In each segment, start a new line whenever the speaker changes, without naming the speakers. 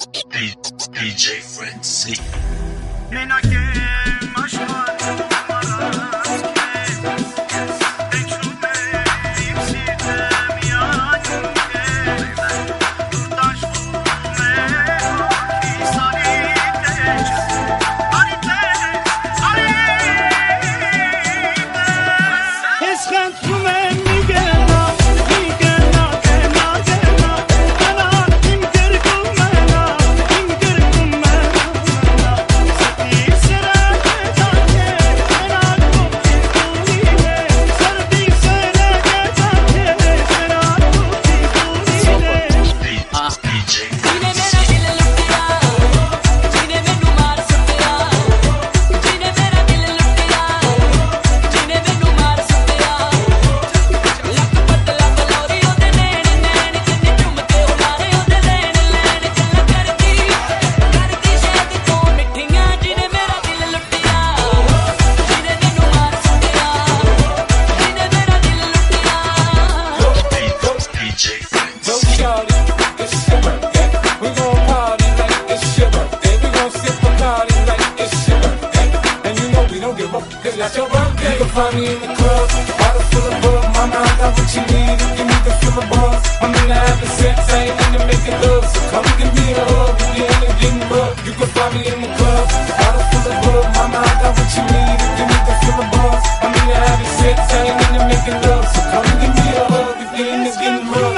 DJ Frenzy.
Nena que mais
Not your birthday. You can find me in the club, bottle full of bug. Mama, I got what you need if you need to feel the buzz. I'm in the having sex, I ain't into making love. So come and give me a hug if you're into getting bugged. You can find me in the club, bottle full of bug. Mama, I got what you need if you need to feel the buzz. I'm in the having sex, I ain't into making love. So come and give me a hug if you're into getting bugged.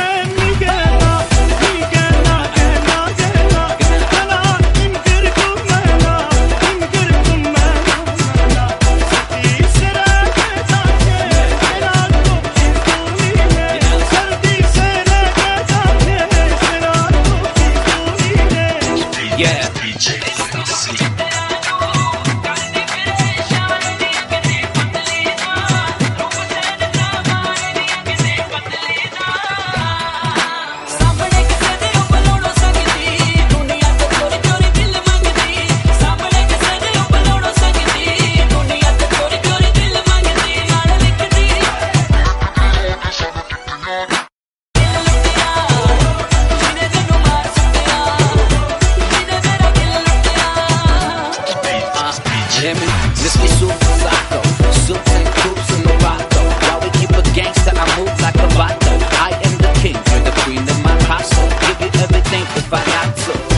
Yeah, DJ Frenzy.
Mr. Super Psycho, suits and coops in Morocco. While we keep a gangster, I move like a vato. I am the king, you're the queen of my castle. Give you everything if I got to.